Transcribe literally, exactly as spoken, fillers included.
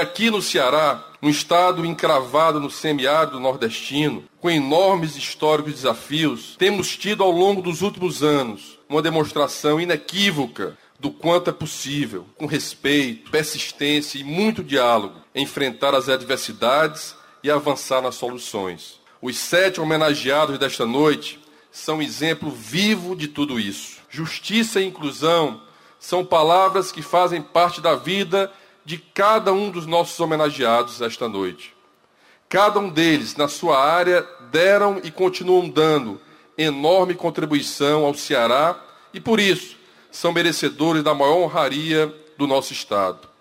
Aqui no Ceará, um estado encravado no semiárido nordestino, com enormes históricos desafios, temos tido ao longo dos últimos anos uma demonstração inequívoca do quanto é possível, com respeito, persistência e muito diálogo, enfrentar as adversidades e avançar nas soluções. Os sete homenageados desta noite são exemplo vivo de tudo isso. Justiça e inclusão são palavras que fazem parte da vida de cada um dos nossos homenageados esta noite. Cada um deles, na sua área, deram e continuam dando enorme contribuição ao Ceará e, por isso, são merecedores da maior honraria do nosso Estado.